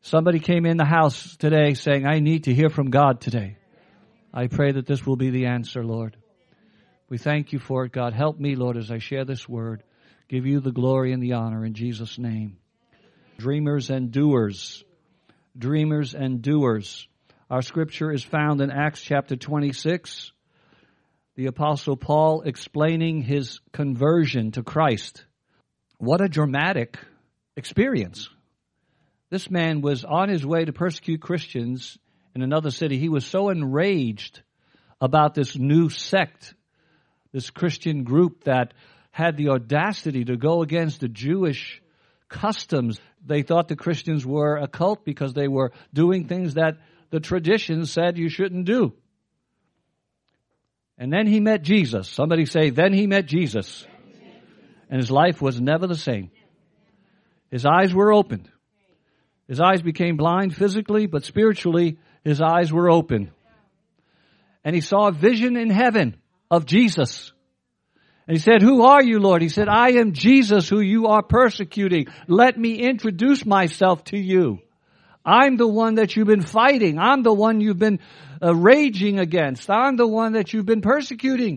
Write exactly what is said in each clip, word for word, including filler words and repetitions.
Somebody came in the house today saying, I need to hear from God today. I pray that this will be the answer, Lord. We thank you for it, God. Help me, Lord, as I share this word. Give you the glory and the honor in Jesus' name. Dreamers and doers. Dreamers and doers. Our scripture is found in Acts chapter twenty-six. The Apostle Paul explaining his conversion to Christ. What a dramatic experience. This man was on his way to persecute Christians in another city. He was so enraged about this new sect, this Christian group that had the audacity to go against the Jewish customs. They thought the Christians were a cult because they were doing things that the tradition said you shouldn't do. And then he met Jesus. Somebody say, then he met Jesus. And his life was never the same. His eyes were opened. His eyes became blind physically, but spiritually, his eyes were open. And he saw a vision in heaven of Jesus. And he said, who are you, Lord? He said, I am Jesus who you are persecuting. Let me introduce myself to you. I'm the one that you've been fighting. I'm the one you've been uh, raging against. I'm the one that you've been persecuting.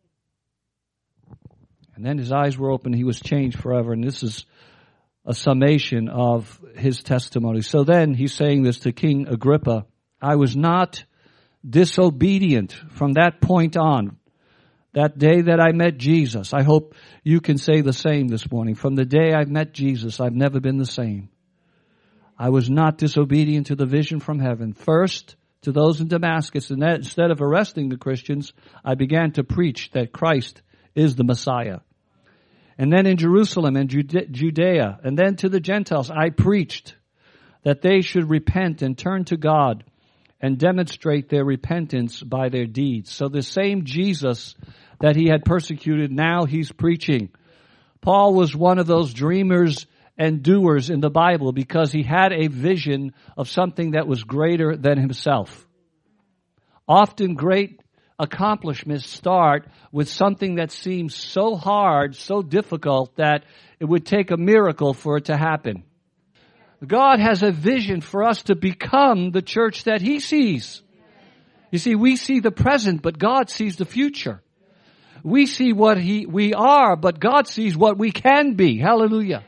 And then his eyes were open. He was changed forever. And this is a summation of his testimony. So then he's saying this to King Agrippa. I was not disobedient from that point on. That day that I met Jesus. I hope you can say the same this morning. From the day I met Jesus, I've never been the same. I was not disobedient to the vision from heaven. First, to those in Damascus, and that instead of arresting the Christians, I began to preach that Christ is the Messiah. And then in Jerusalem and Judea, and then to the Gentiles, I preached that they should repent and turn to God and demonstrate their repentance by their deeds. So the same Jesus that he had persecuted, now he's preaching. Paul was one of those dreamers and doers in the Bible because he had a vision of something that was greater than himself. Often great accomplishments start with something that seems so hard, so difficult, that it would take a miracle for it to happen. God has a vision for us to become the church that He sees. You see, we see the present, but God sees the future. We see what He we are, but God sees what we can be. Hallelujah.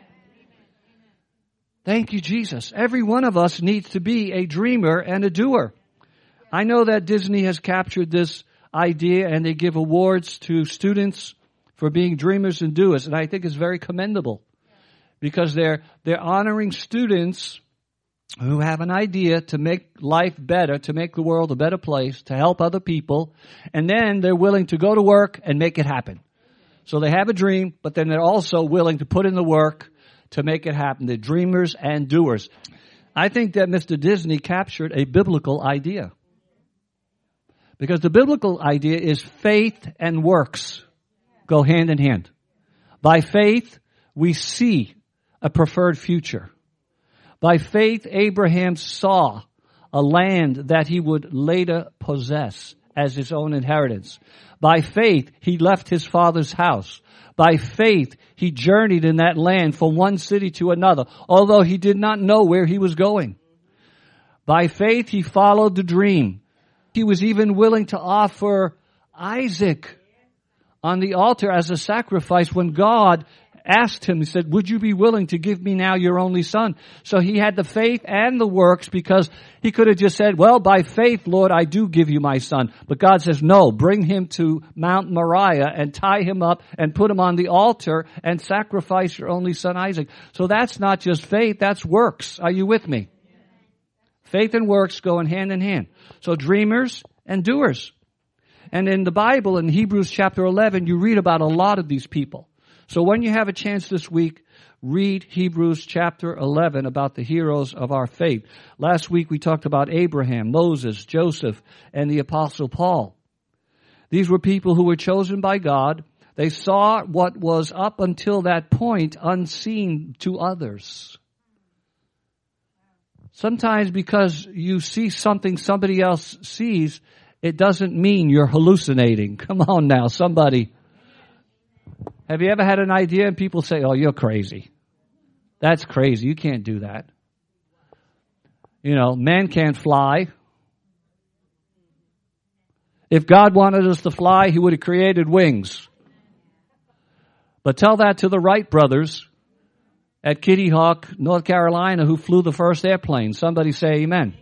Thank you, Jesus. Every one of us needs to be a dreamer and a doer. I know that Disney has captured this idea and they give awards to students for being dreamers and doers, and I think it's very commendable because they're they're honoring students who have an idea to make life better, to make the world a better place, to help other people, and then they're willing to go to work and make it happen. So they have a dream, but then they're also willing to put in the work to make it happen. They're dreamers and doers. I think that Mister Disney captured a biblical idea. Because the biblical idea is faith and works go hand in hand. By faith, we see a preferred future. By faith, Abraham saw a land that he would later possess as his own inheritance. By faith, he left his father's house. By faith, he journeyed in that land from one city to another, although he did not know where he was going. By faith, he followed the dream. He was even willing to offer Isaac on the altar as a sacrifice when God asked him, he said, would you be willing to give me now your only son? So he had the faith and the works because he could have just said, well, by faith, Lord, I do give you my son. But God says, no, bring him to Mount Moriah and tie him up and put him on the altar and sacrifice your only son Isaac. So that's not just faith, that's works. Are you with me? Faith and works go in hand in hand. So dreamers and doers. And in the Bible, in Hebrews chapter eleven, you read about a lot of these people. So when you have a chance this week, read Hebrews chapter eleven about the heroes of our faith. Last week we talked about Abraham, Moses, Joseph, and the Apostle Paul. These were people who were chosen by God. They saw what was up until that point unseen to others. Sometimes because you see something somebody else sees, it doesn't mean you're hallucinating. Come on now, somebody. Have you ever had an idea and people say, oh, you're crazy. That's crazy. You can't do that. You know, man can't fly. If God wanted us to fly, He would have created wings. But tell that to the Wright brothers at Kitty Hawk, North Carolina, who flew the first airplane. Somebody say amen.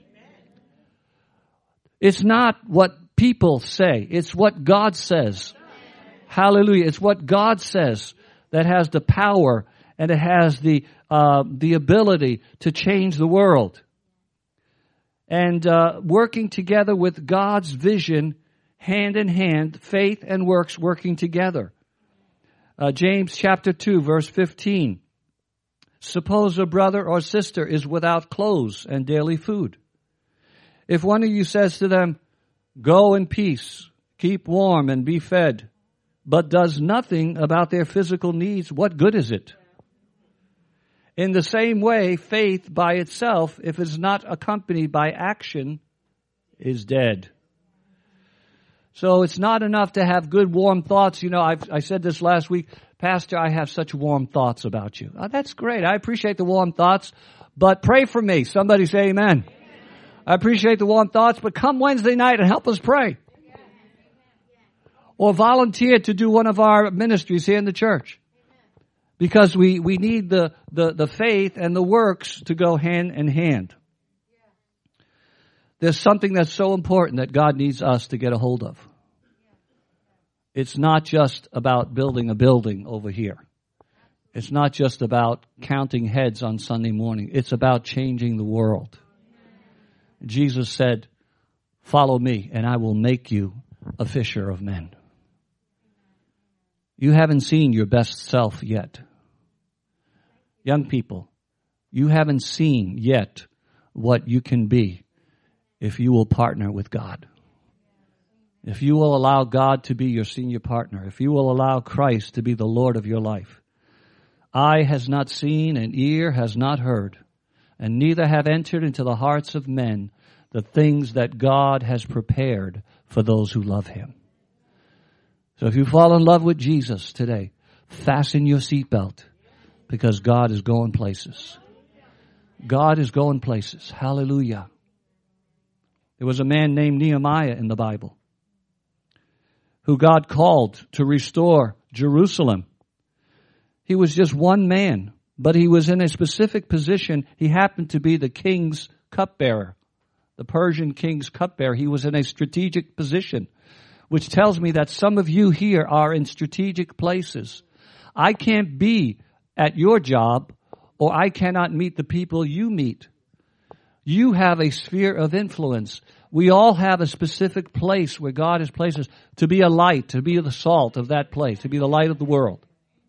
It's not what people say. It's what God says. Hallelujah. It's what God says that has the power and it has the uh, the ability to change the world. And uh, working together with God's vision, hand in hand, faith and works working together. Uh, James chapter two, verse fifteen. Suppose a brother or sister is without clothes and daily food. If one of you says to them, go in peace, keep warm and be fed, but does nothing about their physical needs, what good is it? In the same way, faith by itself, if it's not accompanied by action, is dead. So it's not enough to have good, warm thoughts. You know, I've, I said this last week, Pastor, I have such warm thoughts about you. Oh, that's great. I appreciate the warm thoughts, but pray for me. Somebody say amen. I appreciate the warm thoughts, but come Wednesday night and help us pray. Or volunteer to do one of our ministries here in the church. Because we, we need the, the, the faith and the works to go hand in hand. There's something that's so important that God needs us to get a hold of. It's not just about building a building over here. It's not just about counting heads on Sunday morning. It's about changing the world. Jesus said, follow me and I will make you a fisher of men. You haven't seen your best self yet. Young people, you haven't seen yet what you can be if you will partner with God. If you will allow God to be your senior partner. If you will allow Christ to be the Lord of your life. Eye has not seen and ear has not heard, and neither have entered into the hearts of men the things that God has prepared for those who love Him. So if you fall in love with Jesus today, fasten your seatbelt because God is going places. God is going places. Hallelujah. There was a man named Nehemiah in the Bible who God called to restore Jerusalem. He was just one man, but he was in a specific position. He happened to be the king's cupbearer, the Persian king's cupbearer. He was in a strategic position, which tells me that some of you here are in strategic places. I can't be at your job, or I cannot meet the people you meet. You have a sphere of influence. We all have a specific place where God has placed us to be a light, to be the salt of that place, to be the light of the world.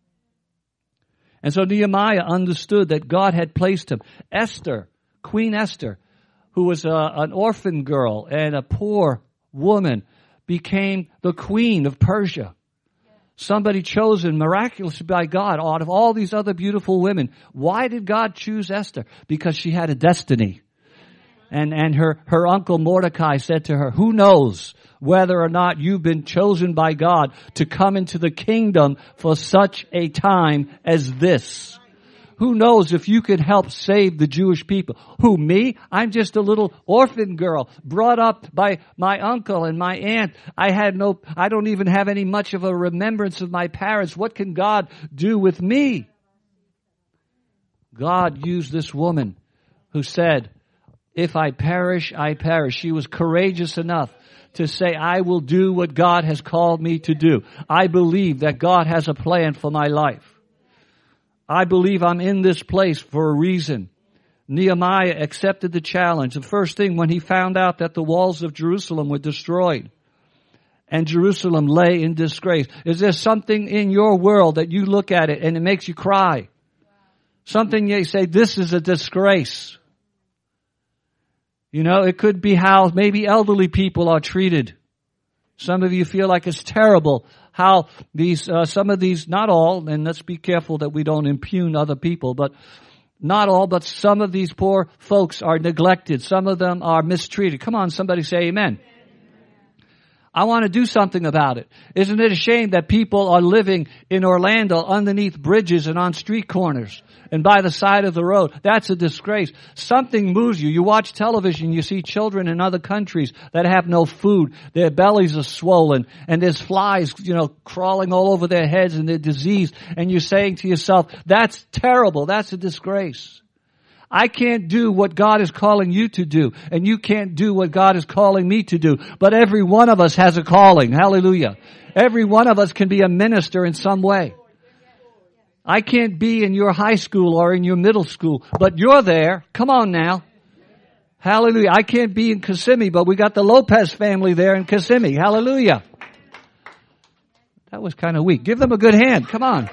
And so Nehemiah understood that God had placed him. Esther, Queen Esther, who was a, an orphan girl and a poor woman, became the queen of Persia. Somebody chosen miraculously by God out of all these other beautiful women. Why did God choose Esther? Because she had a destiny. And, and her, her uncle Mordecai said to her, who knows whether or not you've been chosen by God to come into the kingdom for such a time as this? Who knows if you could help save the Jewish people? Who, me? I'm just a little orphan girl brought up by my uncle and my aunt. I had no, I don't even have any much of a remembrance of my parents. What can God do with me? God used this woman who said, if I perish, I perish. She was courageous enough to say, I will do what God has called me to do. I believe that God has a plan for my life. I believe I'm in this place for a reason. Nehemiah accepted the challenge. The first thing, when he found out that the walls of Jerusalem were destroyed and Jerusalem lay in disgrace. Is there something in your world that you look at it and it makes you cry? Something you say, this is a disgrace. You know, it could be how maybe elderly people are treated. Some of you feel like it's terrible how these, uh, some of these, not all, and let's be careful that we don't impugn other people, but not all, but some of these poor folks are neglected. Some of them are mistreated. Come on, somebody say amen. I want to do something about it. Isn't it a shame that people are living in Orlando underneath bridges and on street corners and by the side of the road? That's a disgrace. Something moves you. You watch television, you see children in other countries that have no food. Their bellies are swollen and there's flies, you know, crawling all over their heads and they're diseased. And you're saying to yourself, that's terrible. That's a disgrace. I can't do what God is calling you to do, and you can't do what God is calling me to do. But every one of us has a calling. Hallelujah. Every one of us can be a minister in some way. I can't be in your high school or in your middle school, but you're there. Come on now. Hallelujah. I can't be in Kissimmee, but we got the Lopez family there in Kissimmee. Hallelujah. That was kind of weak. Give them a good hand. Come on.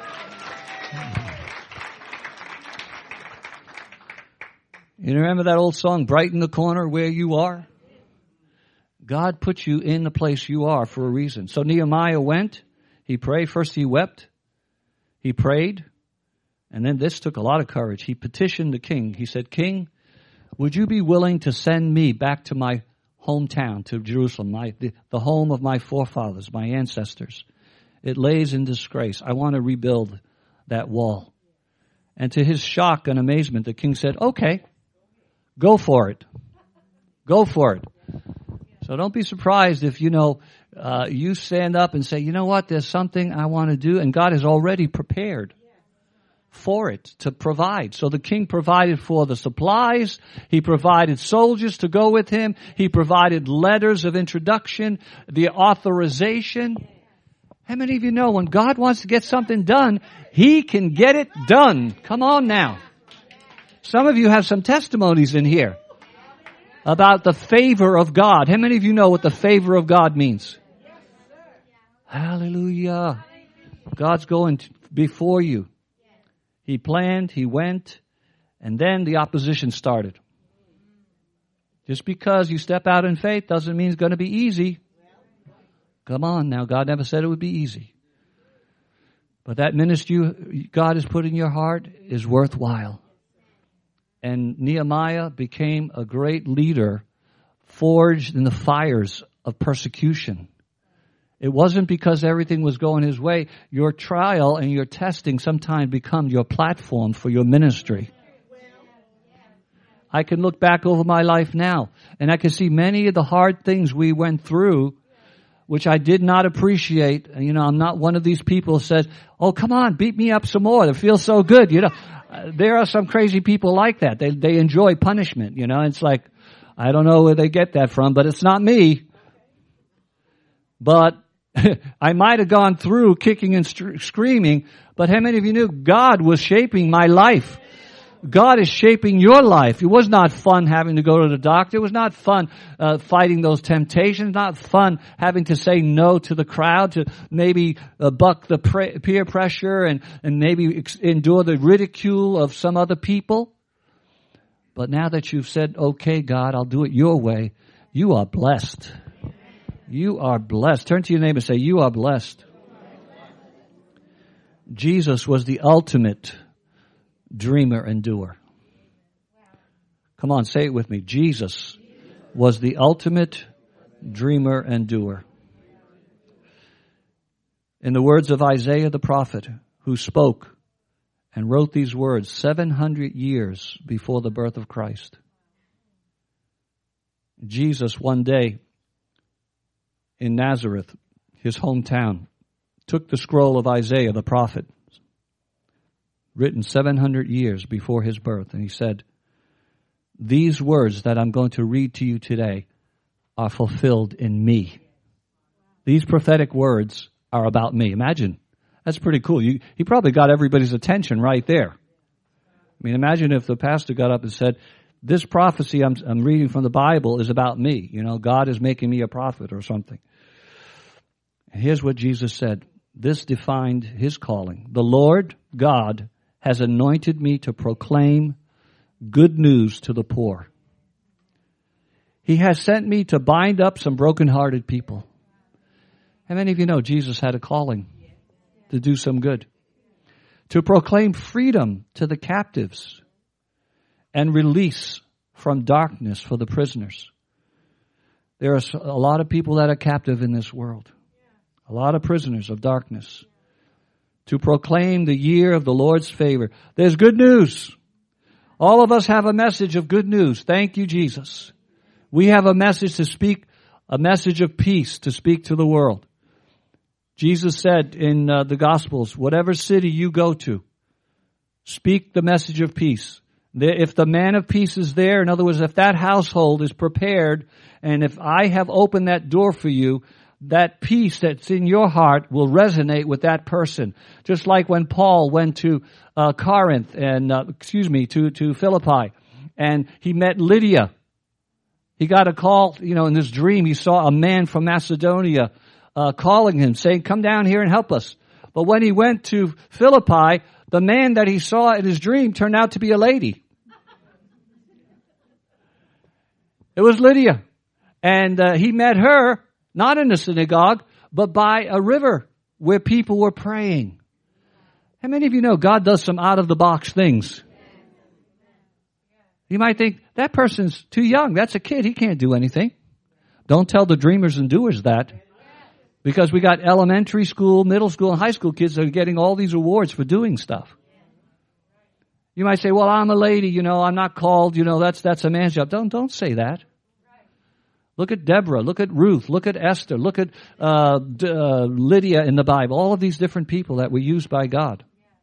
You remember that old song, Brighten the Corner Where You Are? God put you in the place you are for a reason. So Nehemiah went, he prayed. First he wept, he prayed, and then this took a lot of courage. He petitioned the king. He said, King, would you be willing to send me back to my hometown, to Jerusalem, my, the, the home of my forefathers, my ancestors? It lays in disgrace. I want to rebuild that wall. And to his shock and amazement, the king said, okay. Go for it. Go for it. So don't be surprised if, you know, uh, you stand up and say, you know what, there's something I want to do, and God is already prepared for it to provide. So the king provided for the supplies. He provided soldiers to go with him. He provided letters of introduction, the authorization. How many of you know when God wants to get something done, He can get it done? Come on now. Some of you have some testimonies in here about the favor of God. How many of you know what the favor of God means? Hallelujah. God's going before you. He planned, He went, and then the opposition started. Just because you step out in faith doesn't mean it's going to be easy. Come on now, God never said it would be easy. But that ministry God has put in your heart is worthwhile. And Nehemiah became a great leader, forged in the fires of persecution. It wasn't because everything was going his way. Your trial and your testing sometimes become your platform for your ministry. I can look back over my life now, and I can see many of the hard things we went through, which I did not appreciate. You know, I'm not one of these people who says, oh, come on, beat me up some more. It feels so good. You know, there are some crazy people like that. They, they enjoy punishment. You know, it's like, I don't know where they get that from, but it's not me. But I might have gone through kicking and st- screaming, but how many of you knew God was shaping my life? God is shaping your life. It was not fun having to go to the doctor. It was not fun uh, fighting those temptations. Not fun having to say no to the crowd, to maybe uh, buck the pre- peer pressure and, and maybe ex- endure the ridicule of some other people. But now that you've said, okay, God, I'll do it your way, you are blessed. You are blessed. Turn to your neighbor and say, you are blessed. Jesus was the ultimate dreamer and doer. Come on, say it with me. Jesus was the ultimate dreamer and doer. In the words of Isaiah the prophet, who spoke and wrote these words seven hundred years before the birth of Christ, Jesus one day in Nazareth, his hometown, took the scroll of Isaiah the prophet, written seven hundred years before his birth, and he said, these words that I'm going to read to you today are fulfilled in me. These prophetic words are about me. Imagine. That's pretty cool. You, he probably got everybody's attention right there. I mean, imagine if the pastor got up and said, this prophecy I'm, I'm reading from the Bible is about me. You know, God is making me a prophet or something. And here's what Jesus said. This defined his calling. The Lord God has anointed me to proclaim good news to the poor. He has sent me to bind up some brokenhearted people. How many of you know Jesus had a calling to do some good? To proclaim freedom to the captives and release from darkness for the prisoners. There are a lot of people that are captive in this world. A lot of prisoners of darkness. To proclaim the year of the Lord's favor. There's good news. All of us have a message of good news. Thank you, Jesus. We have a message to speak, a message of peace to speak to the world. Jesus said in uh, the Gospels, whatever city you go to, speak the message of peace. If the man of peace is there, in other words, if that household is prepared, and if I have opened that door for you, that peace that's in your heart will resonate with that person. Just like when Paul went to uh, Corinth and, uh, excuse me, to, to Philippi, and he met Lydia. He got a call, you know, in this dream, he saw a man from Macedonia uh, calling him, saying, come down here and help us. But when he went to Philippi, the man that he saw in his dream turned out to be a lady. It was Lydia. And uh, he met her, not in a synagogue, but by a river where people were praying. How many of you know God does some out-of-the-box things? You might think, that person's too young. That's a kid. He can't do anything. Don't tell the dreamers and doers that. Because we got elementary school, middle school, and high school kids that are getting all these awards for doing stuff. You might say, well, I'm a lady, you know, I'm not called, you know, that's that's a man's job. Don't don't say that. Look at Deborah, look at Ruth, look at Esther, look at uh, uh, Lydia in the Bible, all of these different people that were used by God.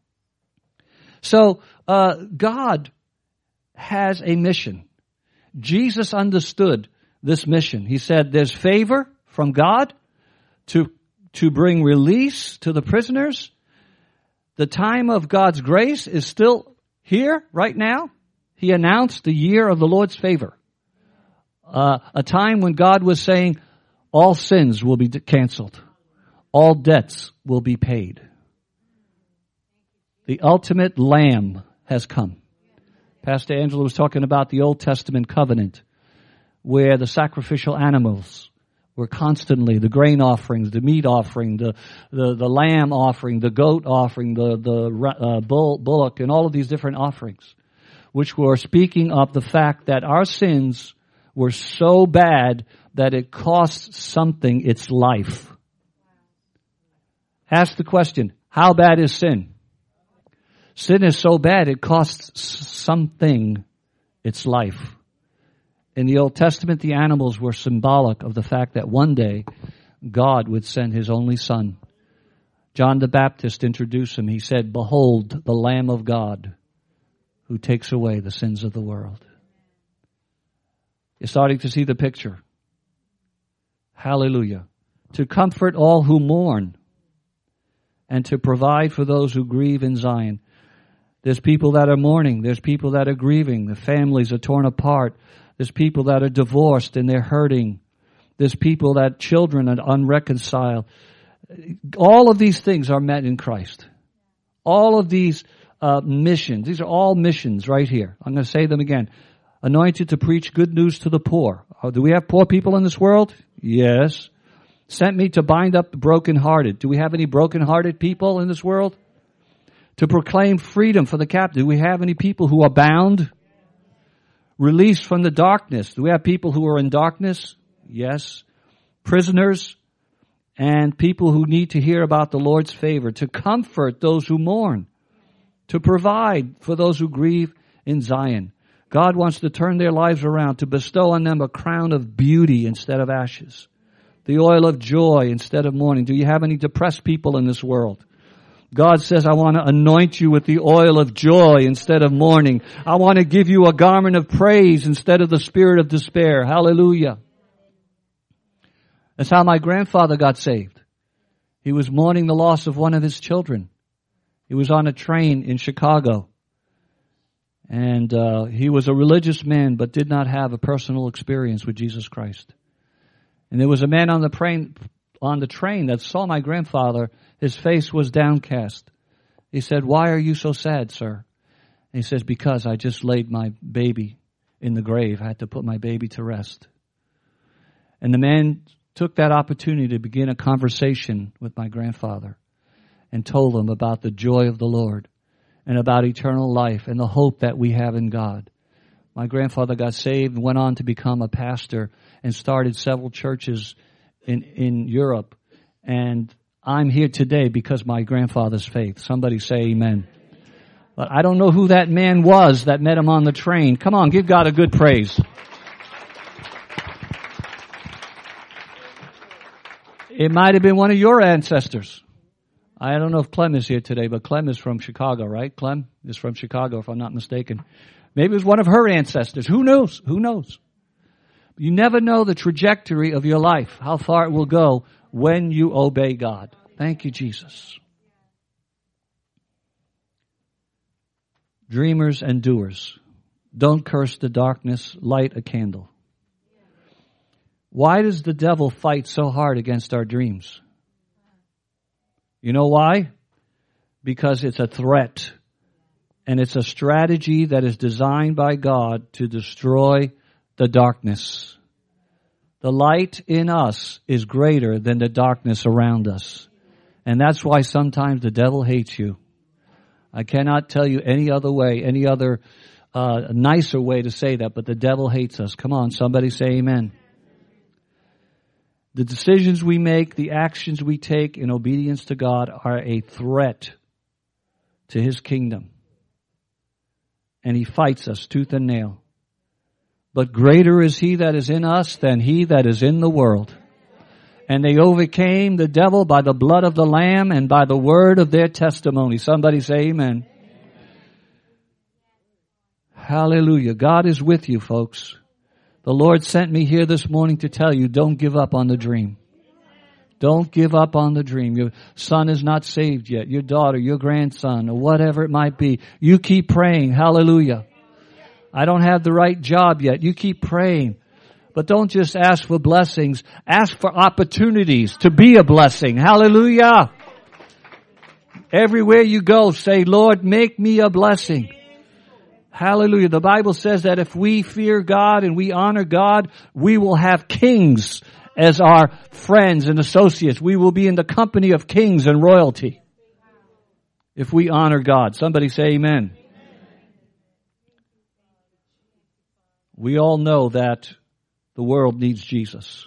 So uh, God has a mission. Jesus understood this mission. He said there's favor from God to to bring release to the prisoners. The time of God's grace is still here right now. He announced the year of the Lord's favor. Uh, a time when God was saying all sins will be canceled. All debts will be paid. The ultimate Lamb has come. Pastor Angela was talking about the Old Testament covenant where the sacrificial animals were constantly, the grain offerings, the meat offering, the, the, the lamb offering, the goat offering, the, the uh, bull, bullock, and all of these different offerings, which were speaking of the fact that our sins were so bad that it cost something its life. Ask the question, how bad is sin? Sin is so bad it costs something its life. In the Old Testament, the animals were symbolic of the fact that one day God would send His only Son. John the Baptist introduced Him. He said, behold, the Lamb of God who takes away the sins of the world. You're starting to see the picture. Hallelujah. To comfort all who mourn and to provide for those who grieve in Zion. There's people that are mourning. There's people that are grieving. The families are torn apart. There's people that are divorced and they're hurting. There's people that children are unreconciled. All of these things are met in Christ. All of these uh, missions. These are all missions right here. I'm going to say them again. Anointed to preach good news to the poor. Oh, do we have poor people in this world? Yes. Sent me to bind up the brokenhearted. Do we have any brokenhearted people in this world? To proclaim freedom for the captive. Do we have any people who are bound? Released from the darkness. Do we have people who are in darkness? Yes. Prisoners and people who need to hear about the Lord's favor. To comfort those who mourn. To provide for those who grieve in Zion. God wants to turn their lives around, to bestow on them a crown of beauty instead of ashes. The oil of joy instead of mourning. Do you have any depressed people in this world? God says, I want to anoint you with the oil of joy instead of mourning. I want to give you a garment of praise instead of the spirit of despair. Hallelujah. That's how my grandfather got saved. He was mourning the loss of one of his children. He was on a train in Chicago. And uh, he was a religious man, but did not have a personal experience with Jesus Christ. And there was a man on the train, on the train that saw my grandfather. His face was downcast. He said, why are you so sad, sir? And he says, because I just laid my baby in the grave. I had to put my baby to rest. And the man took that opportunity to begin a conversation with my grandfather and told him about the joy of the Lord and about eternal life and the hope that we have in God. My grandfather got saved and went on to become a pastor and started several churches in, in Europe. And I'm here today because of my grandfather's faith. Somebody say amen. But I don't know who that man was that met him on the train. Come on, give God a good praise. It might have been one of your ancestors. I don't know if Clem is here today, but Clem is from Chicago, right? Clem is from Chicago, if I'm not mistaken. Maybe it was one of her ancestors. Who knows? Who knows? You never know the trajectory of your life, how far it will go when you obey God. Thank you, Jesus. Dreamers and doers. Don't curse the darkness. Light a candle. Why does the devil fight so hard against our dreams? You know why? Because it's a threat. And it's a strategy that is designed by God to destroy the darkness. The light in us is greater than the darkness around us. And that's why sometimes the devil hates you. I cannot tell you any other way, any other uh, nicer way to say that, but the devil hates us. Come on, somebody say amen. The decisions we make, the actions we take in obedience to God are a threat to His kingdom. And He fights us tooth and nail. But greater is He that is in us than he that is in the world. And they overcame the devil by the blood of the Lamb and by the word of their testimony. Somebody say amen. Amen. Hallelujah. God is with you, folks. The Lord sent me here this morning to tell you, don't give up on the dream. Don't give up on the dream. Your son is not saved yet. Your daughter, your grandson, or whatever it might be. You keep praying. Hallelujah. I don't have the right job yet. You keep praying. But don't just ask for blessings. Ask for opportunities to be a blessing. Hallelujah. Everywhere you go, say, Lord, make me a blessing. Hallelujah. The Bible says that if we fear God and we honor God, we will have kings as our friends and associates. We will be in the company of kings and royalty if we honor God. Somebody say amen. We all know that the world needs Jesus.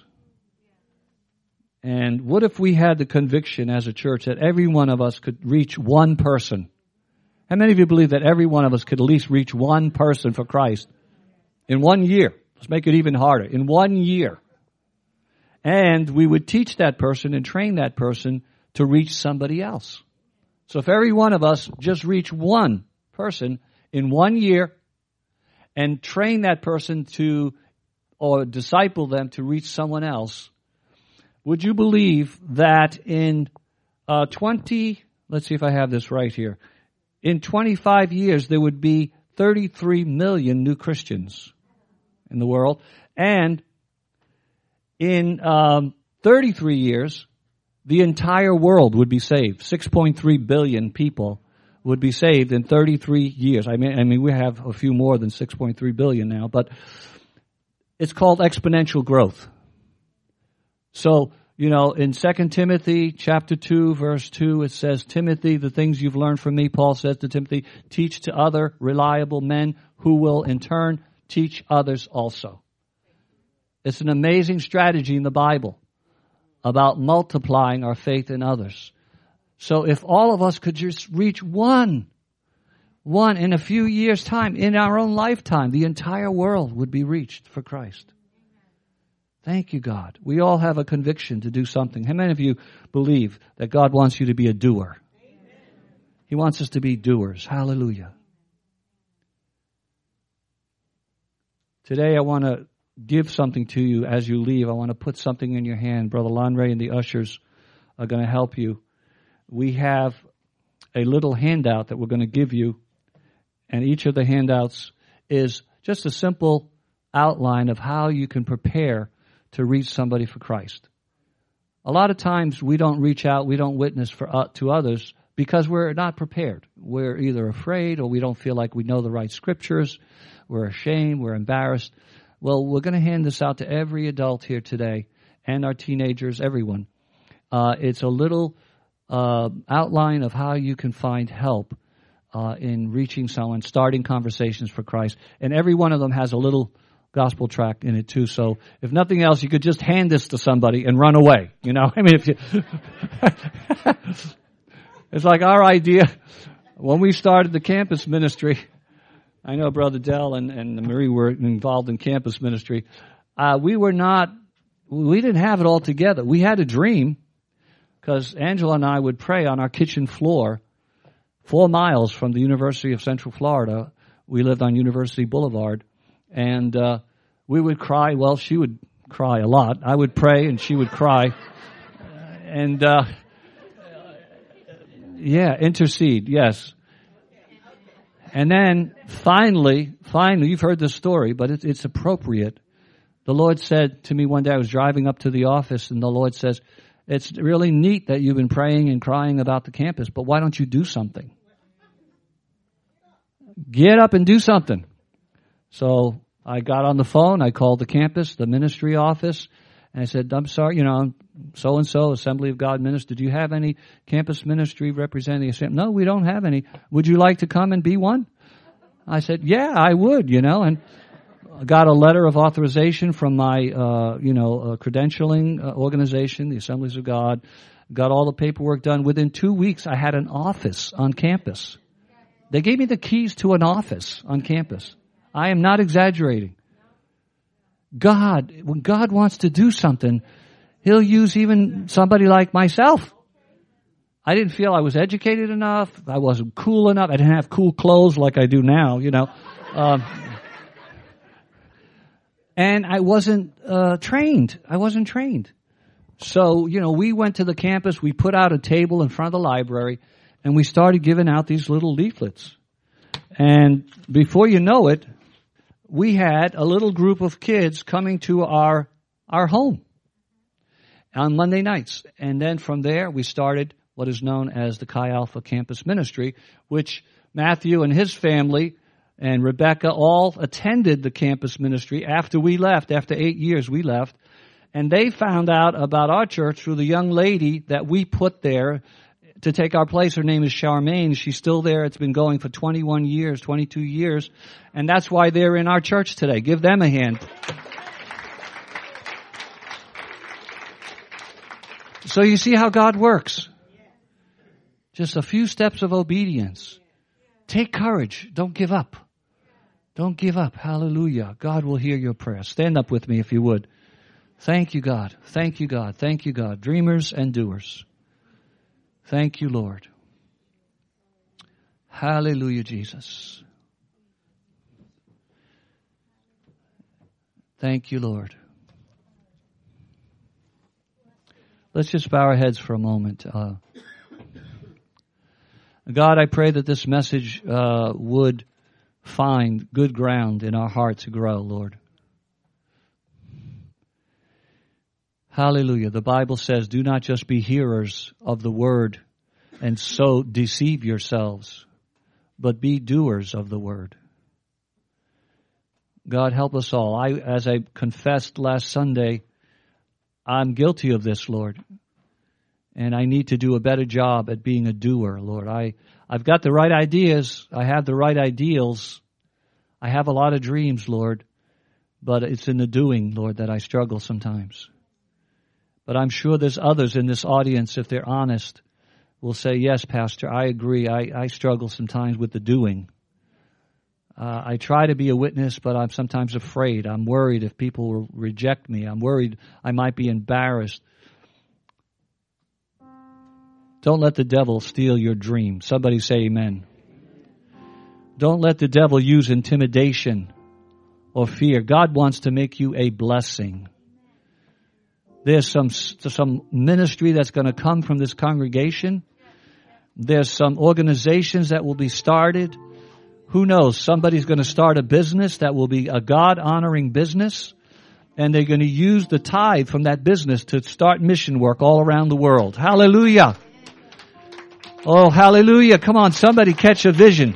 And what if we had the conviction as a church that every one of us could reach one person? How many of you believe that every one of us could at least reach one person for Christ in one year? Let's make it even harder. In one year. And we would teach that person and train that person to reach somebody else. So if every one of us just reach one person in one year and train that person to, or disciple them to reach someone else, would you believe that in uh, twenty, let's see if I have this right here, in twenty-five years there would be thirty-three million new Christians in the world, and in um, thirty-three years the entire world would be saved. six point three billion people would be saved in thirty-three years. I mean, I mean we have a few more than six point three billion now, but it's called exponential growth. So, you know, in Second Timothy chapter two, verse two, it says, Timothy, the things you've learned from me, Paul says to Timothy, teach to other reliable men who will in turn teach others also. It's an amazing strategy in the Bible about multiplying our faith in others. So if all of us could just reach one, one in a few years' time, in our own lifetime, the entire world would be reached for Christ. Thank you, God. We all have a conviction to do something. How many of you believe that God wants you to be a doer? Amen. He wants us to be doers. Hallelujah. Today I want to give something to you as you leave. I want to put something in your hand. Brother Lanray and the ushers are going to help you. We have a little handout that we're going to give you, and each of the handouts is just a simple outline of how you can prepare to reach somebody for Christ. A lot of times we don't reach out, we don't witness for uh, to others because we're not prepared. We're either afraid or we don't feel like we know the right scriptures. We're ashamed, we're embarrassed. Well, we're going to hand this out to every adult here today and our teenagers, everyone. Uh, it's a little uh, outline of how you can find help uh, in reaching someone, starting conversations for Christ. And every one of them has a little gospel tract in it too. So if nothing else, you could just hand this to somebody and run away. You know, I mean, if you, it's like our idea when we started the campus ministry. I know Brother Dell and, and Marie were involved in campus ministry. Uh, we were not, we didn't have it all together. We had a dream because Angela and I would pray on our kitchen floor four miles from the University of Central Florida. We lived on University Boulevard. And uh, we would cry. Well, she would cry a lot. I would pray and she would cry. And, uh, yeah, intercede, yes. And then finally, finally, you've heard this story, but it's, it's appropriate. The Lord said to me one day, I was driving up to the office, and the Lord says, it's really neat that you've been praying and crying about the campus, but why don't you do something? Get up and do something. So I got on the phone, I called the campus, the ministry office, and I said, I'm sorry, you know, so-and-so, Assembly of God minister, do you have any campus ministry representing the Assembly? No, we don't have any. Would you like to come and be one? I said, yeah, I would, you know, and got a letter of authorization from my, uh, you know, uh, credentialing uh, organization, the Assemblies of God, got all the paperwork done. Within two weeks, I had an office on campus. They gave me the keys to an office on campus. I am not exaggerating. God, when God wants to do something, He'll use even somebody like myself. I didn't feel I was educated enough. I wasn't cool enough. I didn't have cool clothes like I do now, you know. Um, and I wasn't uh, trained. I wasn't trained. So, you know, we went to the campus. We put out a table in front of the library, and we started giving out these little leaflets. And before you know it, we had a little group of kids coming to our our home on Monday nights. And then from there, we started what is known as the Chi Alpha Campus Ministry, which Matthew and his family and Rebecca all attended the campus ministry after we left. After eight years, we left. And they found out about our church through the young lady that we put there to take our place. Her name is Charmaine. She's still there. It's been going for twenty-one years, twenty-two years. And that's why they're in our church today. Give them a hand. So you see how God works. Just a few steps of obedience. Take courage. Don't give up. Don't give up. Hallelujah. God will hear your prayer. Stand up with me if you would. Thank you, God. Thank you, God. Thank you, God. Dreamers and doers. Thank you, Lord. Hallelujah, Jesus. Thank you, Lord. Let's just bow our heads for a moment. Uh, God, I pray that this message uh, would find good ground in our hearts to grow, Lord. Hallelujah. The Bible says, do not just be hearers of the word and so deceive yourselves, but be doers of the word. God, help us all. I, as I confessed last Sunday, I'm guilty of this, Lord. And I need to do a better job at being a doer, Lord. I, I've got the right ideas. I have the right ideals. I have a lot of dreams, Lord. But it's in the doing, Lord, that I struggle sometimes. But I'm sure there's others in this audience, if they're honest, will say, yes, Pastor, I agree. I, I struggle sometimes with the doing. Uh, I try to be a witness, but I'm sometimes afraid. I'm worried if people will reject me. I'm worried I might be embarrassed. Don't let the devil steal your dream. Somebody say amen. Don't let the devil use intimidation or fear. God wants to make you a blessing. There's some some ministry that's going to come from this congregation. There's some organizations that will be started. Who knows? Somebody's going to start a business that will be a God-honoring business, and they're going to use the tithe from that business to start mission work all around the world. Hallelujah. Oh, hallelujah. Come on, somebody catch a vision.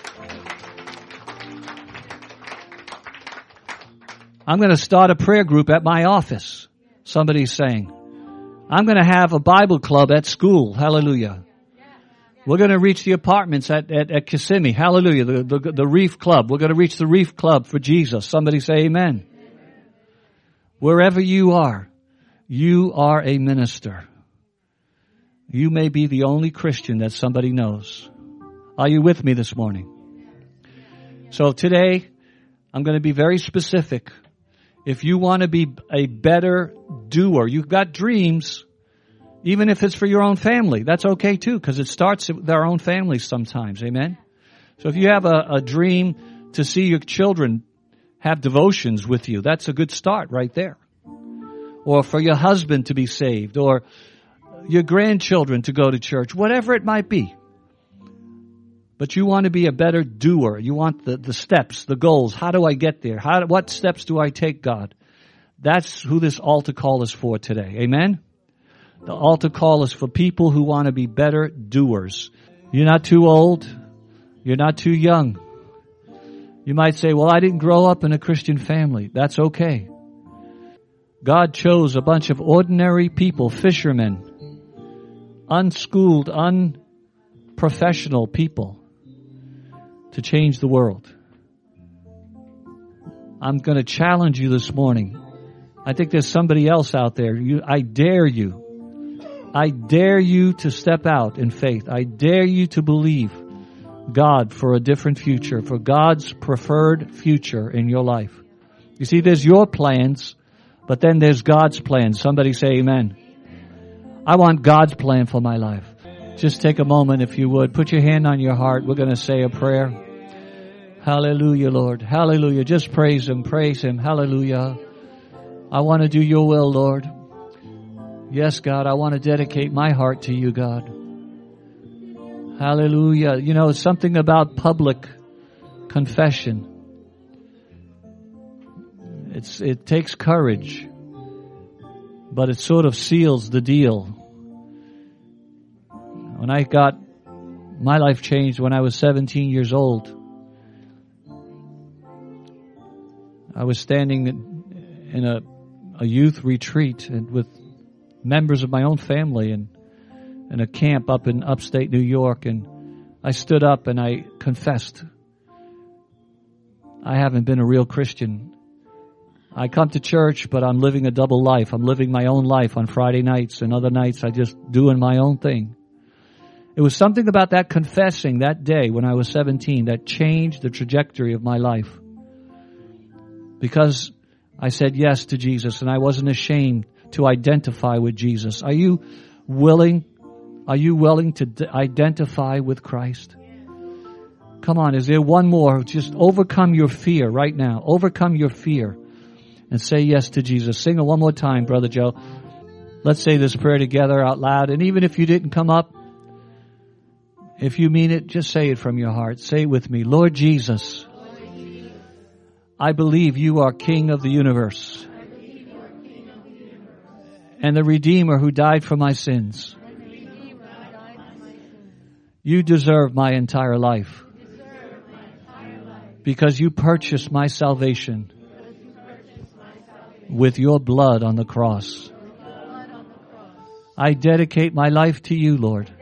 I'm going to start a prayer group at my office. Somebody's saying, I'm going to have a Bible club at school. Hallelujah. We're going to reach the apartments at, at, at Kissimmee. Hallelujah. The, the, the Reef Club. We're going to reach the Reef Club for Jesus. Somebody say amen. Wherever you are, you are a minister. You may be the only Christian that somebody knows. Are you with me this morning? So today, I'm going to be very specific. If you want to be a better doer, you've got dreams, even if it's for your own family. That's okay too, because it starts with our own families sometimes. Amen? So if you have a, a dream to see your children have devotions with you, that's a good start right there. Or for your husband to be saved, or your grandchildren to go to church, whatever it might be. But you want to be a better doer. You want the, the steps, the goals. How do I get there? How, what steps do I take, God? That's who this altar call is for today. Amen? The altar call is for people who want to be better doers. You're not too old. You're not too young. You might say, well, I didn't grow up in a Christian family. That's okay. God chose a bunch of ordinary people, fishermen, unschooled, unprofessional people to change the world. I'm going to challenge you this morning. I think there's somebody else out there. You, I dare you. I dare you to step out in faith. I dare you to believe God for a different future, for God's preferred future in your life. You see, there's your plans, but then there's God's plan. Somebody say amen. I want God's plan for my life. Just take a moment, if you would. Put your hand on your heart. We're going to say a prayer. Hallelujah, Lord. Hallelujah. Just praise Him. Praise Him. Hallelujah. I want to do your will, Lord. Yes, God, I want to dedicate my heart to you, God. Hallelujah. You know, something about public confession. It's, it takes courage, but it sort of seals the deal. When I got, my life changed when I was seventeen years old. I was standing in a, a youth retreat and with members of my own family and in a camp up in upstate New York, and I stood up and I confessed, I haven't been a real Christian. I come to church, but I'm living a double life. I'm living my own life on Friday nights, and other nights I just doing my own thing. It was something about that confessing that day when I was seventeen that changed the trajectory of my life. Because I said yes to Jesus, and I wasn't ashamed to identify with Jesus. Are you willing? Are you willing to d- identify with Christ? Come on, is there one more? Just overcome your fear right now. Overcome your fear and say yes to Jesus. Sing it one more time, Brother Joe. Let's say this prayer together out loud. And even if you didn't come up, if you mean it, just say it from your heart. Say it with me. Lord Jesus, I believe you are King of the universe and the Redeemer who died for my sins. You deserve my entire life because you purchased my salvation with your blood on the cross. I dedicate my life to you, Lord,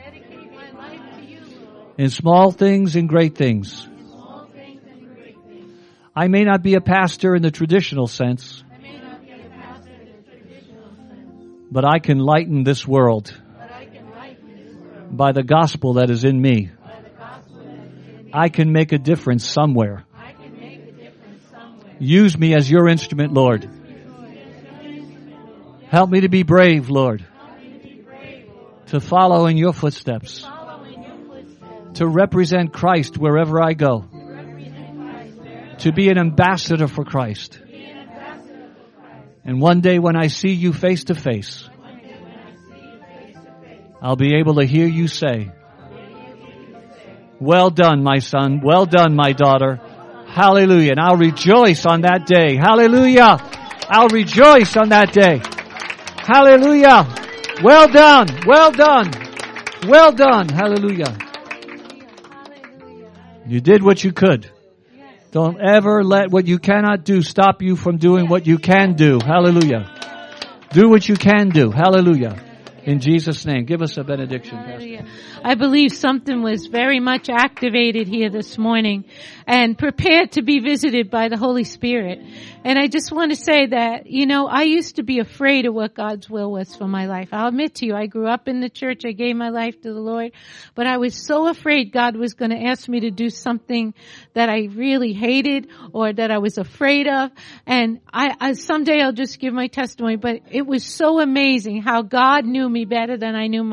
in small things and great things. I may not be a pastor in the traditional sense, but I can lighten this world by the gospel that is in me. I can make a difference somewhere. Use me as your instrument, Lord. Help me to be brave, Lord, to follow in your footsteps, to represent Christ wherever I go, to be an ambassador for Christ. And one day when I see you face to face, I'll be able to hear you say, well done, my son. Well done, my daughter. Hallelujah. And I'll rejoice on that day. Hallelujah. I'll rejoice on that day. Hallelujah. Well done. Well done. Well done. Hallelujah. You did what you could. Don't ever let what you cannot do stop you from doing what you can do. Hallelujah. Do what you can do. Hallelujah. In Jesus' name, give us a benediction, Hallelujah. I believe something was very much activated here this morning and prepared to be visited by the Holy Spirit. And I just want to say that, you know, I used to be afraid of what God's will was for my life. I'll admit to you, I grew up in the church. I gave my life to the Lord, but I was so afraid God was going to ask me to do something that I really hated or that I was afraid of. And I, I someday I'll just give my testimony, but it was so amazing how God knew me better than I knew myself.